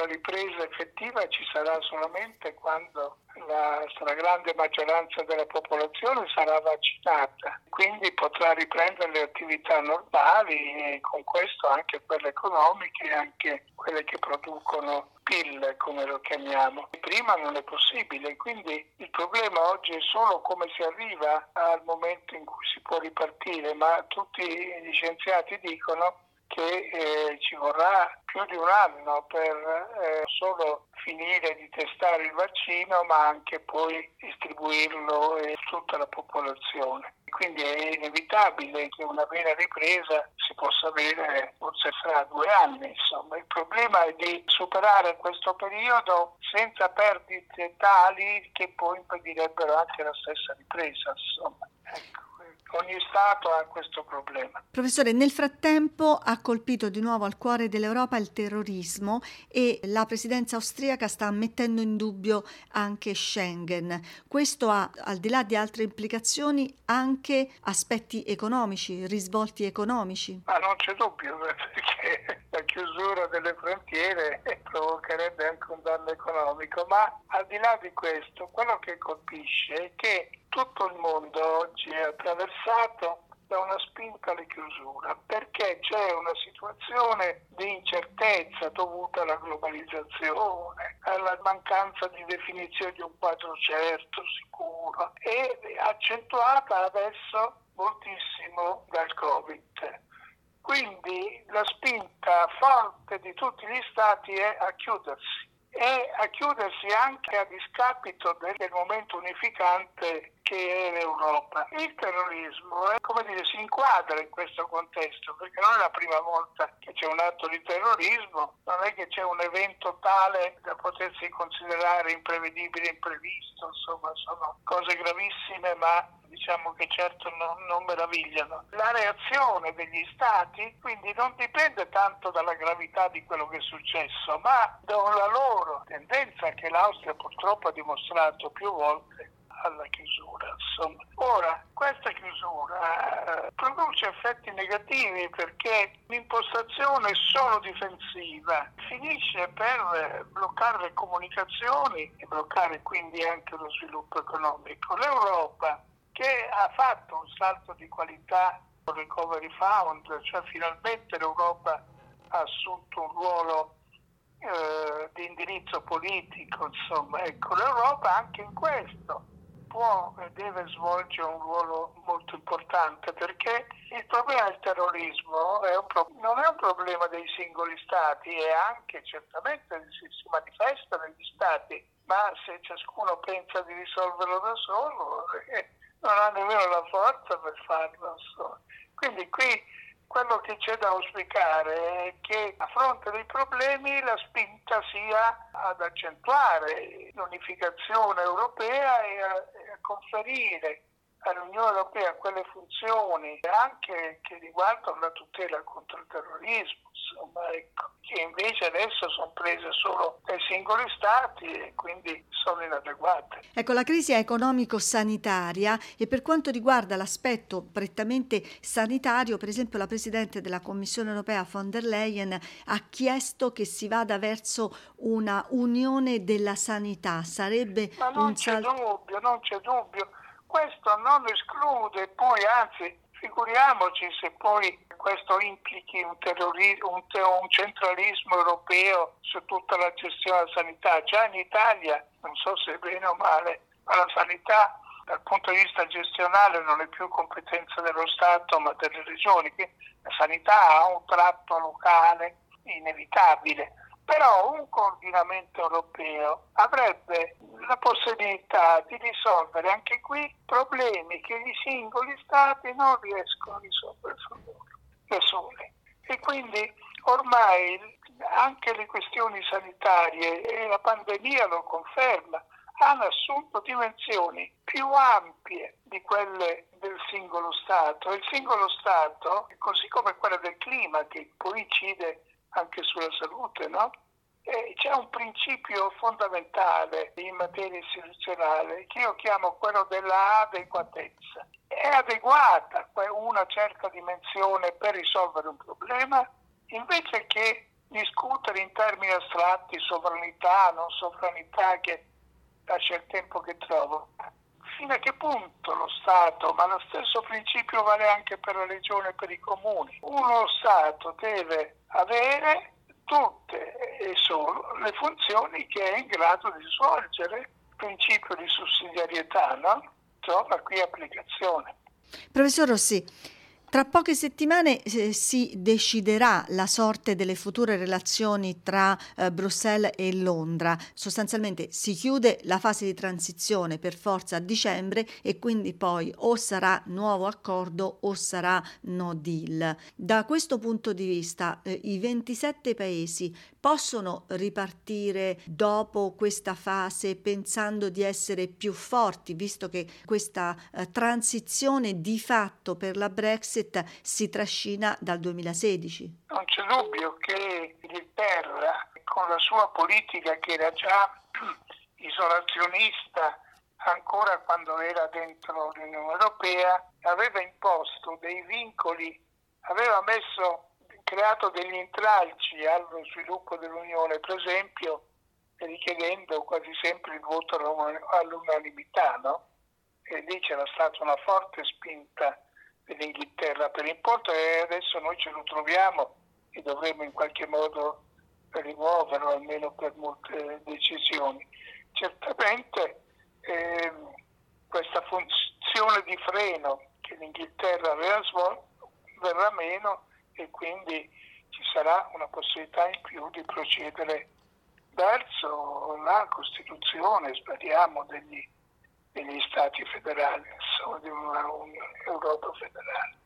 una ripresa effettiva ci sarà solamente quando la stragrande maggioranza della popolazione sarà vaccinata, quindi potrà riprendere le attività normali e con questo anche quelle economiche e anche quelle che producono PIL, come lo chiamiamo. Prima non è possibile, quindi il problema oggi è solo come si arriva al momento in cui si può ripartire, ma tutti gli scienziati dicono che ci vorrà più di un anno per solo finire di testare il vaccino, ma anche poi distribuirlo in tutta la popolazione. Quindi è inevitabile che una vera ripresa si possa avere forse fra 2 anni. Insomma, il problema è di superare questo periodo senza perdite tali che poi impedirebbero anche la stessa ripresa. Insomma, ecco. Ogni Stato ha questo problema. Professore, nel frattempo ha colpito di nuovo al cuore dell'Europa il terrorismo e la presidenza austriaca sta mettendo in dubbio anche Schengen. Questo ha, al di là di altre implicazioni, anche aspetti economici, risvolti economici. Ma non c'è dubbio, perché la chiusura delle frontiere provocherebbe anche un danno economico, ma al di là di questo, quello che colpisce è che tutto il mondo oggi è attraversato da una spinta alla chiusura, perché c'è una situazione di incertezza dovuta alla globalizzazione, alla mancanza di definizione di un quadro certo, sicuro, e accentuata adesso moltissimo dal Covid. Quindi la spinta forte di tutti gli Stati è a chiudersi e a chiudersi anche a discapito del momento unificante che è l'Europa. Il terrorismo si inquadra in questo contesto, perché non è la prima volta che c'è un atto di terrorismo, non è che c'è un evento tale da potersi considerare imprevedibile, imprevisto, insomma sono cose gravissime, ma diciamo che certo non meravigliano. La reazione degli Stati quindi non dipende tanto dalla gravità di quello che è successo, ma dalla loro tendenza che l'Austria purtroppo ha dimostrato più volte alla chiusura. Insomma. Ora, questa chiusura produce effetti negativi perché l'impostazione solo difensiva finisce per bloccare le comunicazioni e bloccare quindi anche lo sviluppo economico. L'Europa, che ha fatto un salto di qualità con il Recovery Fund, cioè finalmente l'Europa ha assunto un ruolo di indirizzo politico, insomma, ecco, l'Europa anche in questo può e deve svolgere un ruolo molto importante, perché il problema del terrorismo non è un problema dei singoli Stati, è anche certamente si manifesta negli Stati, ma se ciascuno pensa di risolverlo da solo non ha nemmeno la forza per farlo. Quindi qui quello che c'è da auspicare è che a fronte dei problemi la spinta sia ad accentuare l'unificazione europea e a conferire all'Unione Europea quelle funzioni anche che riguardano la tutela contro il terrorismo, insomma, ecco, che invece adesso sono prese solo dai singoli Stati e quindi sono inadeguate. Ecco, la crisi è economico-sanitaria e per quanto riguarda l'aspetto prettamente sanitario, per esempio la Presidente della Commissione Europea von der Leyen ha chiesto che si vada verso una unione della sanità. Sarebbe Ma non c'è dubbio. Questo non esclude, poi anzi, figuriamoci se poi questo implichi un centralismo europeo su tutta la gestione della sanità. Già in Italia, non so se bene o male, ma la sanità dal punto di vista gestionale non è più competenza dello Stato ma delle regioni. Quindi la sanità ha un tratto locale inevitabile. Però un coordinamento europeo avrebbe la possibilità di risolvere anche qui problemi che i singoli Stati non riescono a risolvere da soli. E quindi ormai anche le questioni sanitarie, e la pandemia lo conferma, hanno assunto dimensioni più ampie di quelle del singolo Stato. Il singolo Stato, così come quella del clima, che poi incide anche sulla salute, no? C'è un principio fondamentale in materia istituzionale che io chiamo quello della adeguatezza. È adeguata una certa dimensione per risolvere un problema, invece che discutere in termini astratti, sovranità, non sovranità, che lascia il tempo che trovo. Fino a che punto lo Stato, ma lo stesso principio vale anche per la regione e per i comuni, uno Stato deve avere tutte e solo le funzioni che è in grado di svolgere, il principio di sussidiarietà, no? Trova qui applicazione. Professor Rossi, tra poche settimane si deciderà la sorte delle future relazioni tra Bruxelles e Londra. Sostanzialmente si chiude la fase di transizione per forza a dicembre e quindi poi o sarà nuovo accordo o sarà no deal. Da questo punto di vista, i 27 paesi possono ripartire dopo questa fase pensando di essere più forti, visto che questa transizione di fatto per la Brexit si trascina dal 2016. Non c'è dubbio che l'Inghilterra, con la sua politica che era già isolazionista ancora quando era dentro l'Unione Europea, aveva imposto dei vincoli, aveva creato degli intralci allo sviluppo dell'Unione, per esempio richiedendo quasi sempre il voto all'unanimità, no? E lì c'era stata una forte spinta dell'Inghilterra per importo, e adesso noi ce lo troviamo e dovremo in qualche modo rimuoverlo, almeno per molte decisioni. Certamente questa funzione di freno che l'Inghilterra aveva svolto verrà meno e quindi ci sarà una possibilità in più di procedere verso la Costituzione, speriamo, degli Stati federali, insomma, di un'Europa federale.